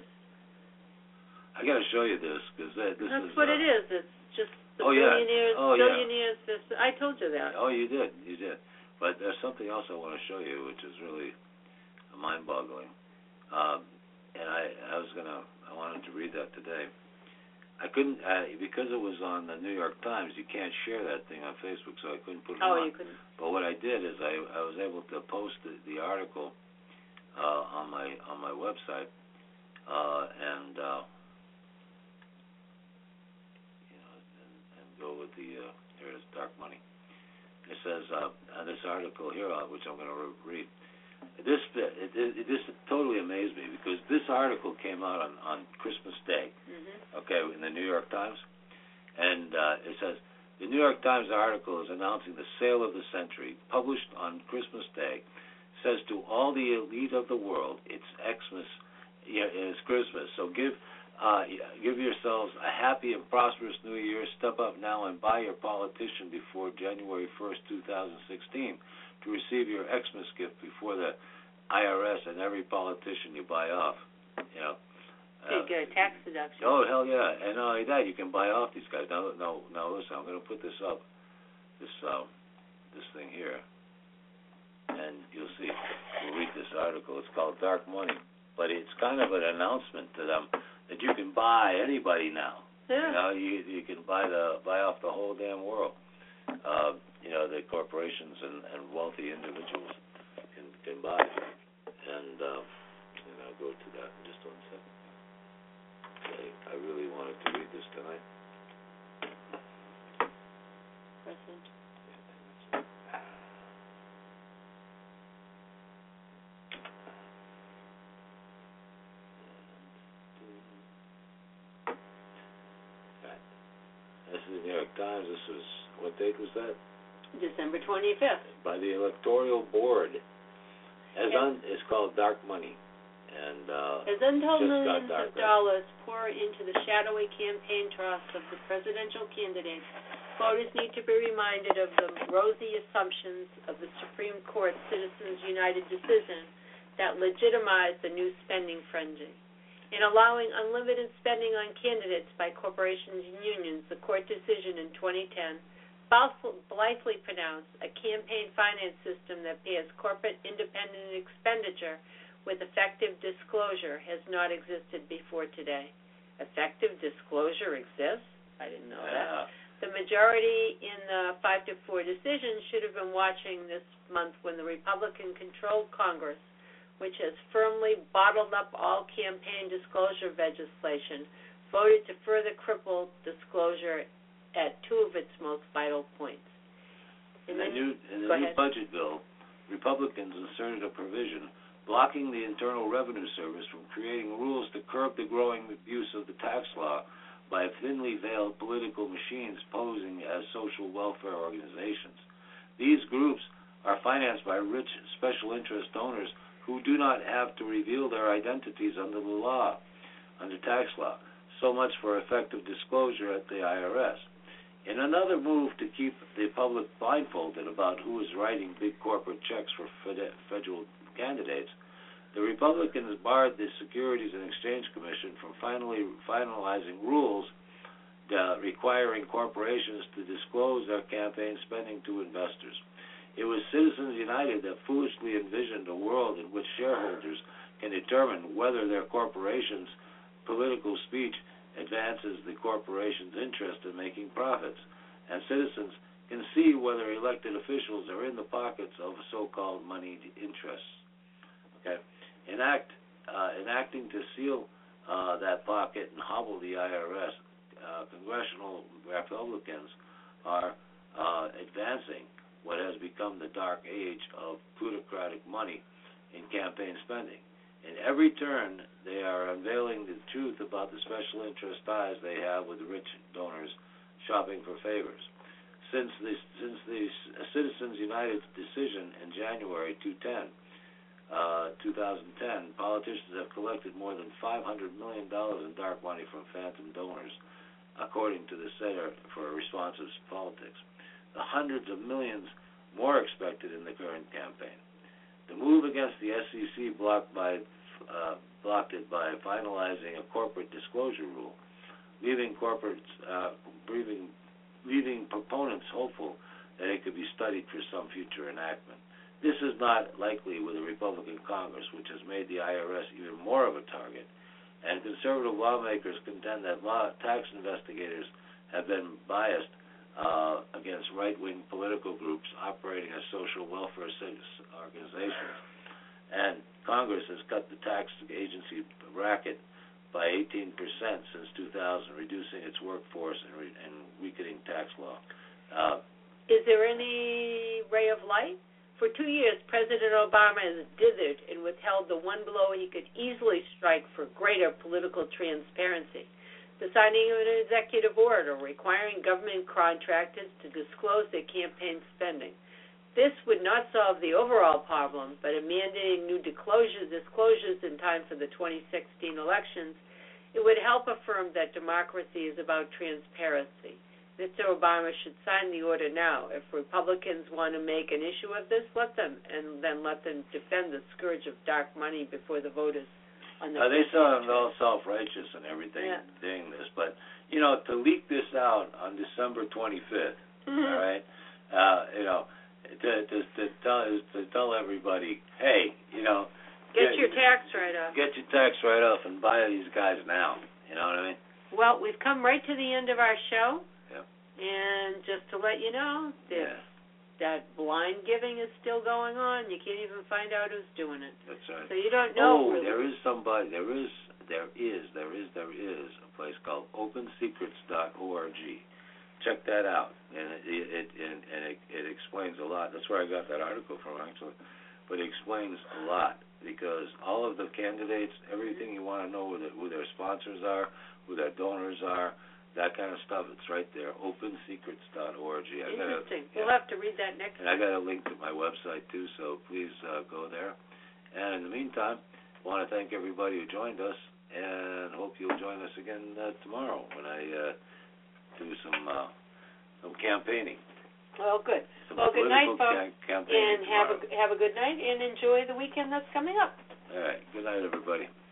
I got to show you this because this That's is. what uh, it is. It's just the oh, yeah. billionaires, Oh, yeah. billionaires. This, I told you that. Oh, you did. You did. But there's something else I want to show you, which is really mind-boggling. Um, and I, I was gonna, I wanted to read that today. I couldn't, uh, because it was on the New York Times. You can't share that thing on Facebook, so I couldn't put it Oh, on. you couldn't. But what I did is I, I was able to post the, the article uh, on my on my website, uh, and uh, you know, and, and go with the uh, here it is, Dark Money. It says uh, uh, this article here, uh, which I'm going to re- read. This it, it, it this totally amazed me because this article came out on, on Christmas Day, Mm-hmm. okay, in the New York Times, and uh, it says the New York Times article is announcing the sale of the century, published on Christmas Day, says to all the elite of the world, it's Xmas, yeah, it's Christmas. So give Uh, give yourselves a happy and prosperous new year. Step up now and buy your politician before January first, two thousand sixteen, to receive your Xmas gift before the I R S and every politician you buy off. You know. So you get a tax deduction. Oh, hell yeah. And not only that, you can buy off these guys. Now, no, now listen, I'm going to put this up, this um, this thing here, and you'll see. We'll read this article. It's called Dark Money. But it's kind of an announcement to them that you can buy anybody now. Yeah. You know, you you can buy the buy off the whole damn world. Uh, you know, the corporations and, and wealthy individuals can can buy. And uh, and I'll go to that in just one second. Okay, I really wanted to read this tonight. President. This is the New York Times. This was, what date was that? December twenty-fifth. By the electoral board. As un, it's called Dark Money. And uh, As untold just millions got of darker. dollars pour into the shadowy campaign trusts of the presidential candidates, voters need to be reminded of the rosy assumptions of the Supreme Court Citizens United decision that legitimized the new spending frenzy. In allowing unlimited spending on candidates by corporations and unions, the court decision in twenty ten blithely pronounced a campaign finance system that pairs corporate independent expenditure with effective disclosure has not existed before today. Effective disclosure exists? I didn't know Yeah. that. The majority in the five to four decision should have been watching this month when the Republican-controlled Congress, which has firmly bottled up all campaign disclosure legislation, voted to further cripple disclosure at two of its most vital points. In the then, new, in the go new ahead. budget bill, Republicans inserted a provision blocking the Internal Revenue Service from creating rules to curb the growing abuse of the tax law by thinly veiled political machines posing as social welfare organizations. These groups are financed by rich special interest donors who do not have to reveal their identities under the law, under tax law. So much for effective disclosure at the I R S. In another move to keep the public blindfolded about who is writing big corporate checks for federal candidates, the Republicans barred the Securities and Exchange Commission from finally finalizing rules uh, requiring corporations to disclose their campaign spending to investors. It was Citizens United that foolishly envisioned a world in which shareholders can determine whether their corporation's political speech advances the corporation's interest in making profits, and citizens can see whether elected officials are in the pockets of so-called moneyed interests. Okay, enact uh, enacting to seal uh, that pocket and hobble the I R S. Uh, congressional Republicans are uh, advancing what has become the dark age of plutocratic money in campaign spending. In every turn, they are unveiling the truth about the special interest ties they have with rich donors shopping for favors. Since the, since the Citizens United decision in January two ten, uh, two thousand ten, politicians have collected more than five hundred million dollars in dark money from phantom donors, according to the Center for Responsive Politics. The hundreds of millions more expected in the current campaign. The move against the S E C blocked by uh, blocked it by finalizing a corporate disclosure rule, leaving corporates uh, leaving, leaving proponents hopeful that it could be studied for some future enactment. This is not likely with a Republican Congress, which has made the I R S even more of a target, and conservative lawmakers contend that law, tax investigators have been biased Uh, against right-wing political groups operating as social welfare organizations. And Congress has cut the tax agency racket by eighteen percent since two thousand, reducing its workforce and, re- and weakening tax law. Uh, Is there any ray of light? For two years, President Obama has dithered and withheld the one blow he could easily strike for greater political transparency: the signing of an executive order requiring government contractors to disclose their campaign spending. This would not solve the overall problem, but mandating new disclosures, disclosures in time for the twenty sixteen elections It would help affirm that democracy is about transparency. Mister Obama should sign the order now. If Republicans want to make an issue of this, let them, and then let them defend the scourge of dark money before the voters on the Uh, they sound all self-righteous and everything, Yeah. doing this, but you know, to leak this out on December twenty-fifth, Mhm. all right, uh, you know, to, to, to tell to tell everybody, hey, you know, Get your tax write-off. get your tax write-off and buy these guys now. You know what I mean? Well, we've come right to the end of our show. Yep. And just to let you know, that, Yeah, that blind giving is still going on. You can't even find out who's doing it. that's right. So you don't know. Oh, really. there is somebody. There is. There is. There is. There is a place called open secrets dot org. Check that out, and it it, it and it, it explains a lot. That's where I got that article from, actually. But it explains a lot because all of the candidates, everything you want to know, who, the, who their sponsors are, who their donors are, that kind of stuff. It's right there. open secrets dot org. I got a, Interesting. yeah. We'll have to read that next And I got a link to my website too, so please uh, go there. And in the meantime, I want to thank everybody who joined us, and hope you'll join us again uh, tomorrow when I uh, do some uh, some campaigning. Well, good. Some Well, good night, political folks. ca- campaigning And have tomorrow. a have a good night, and enjoy the weekend that's coming up. All right. Good night, everybody.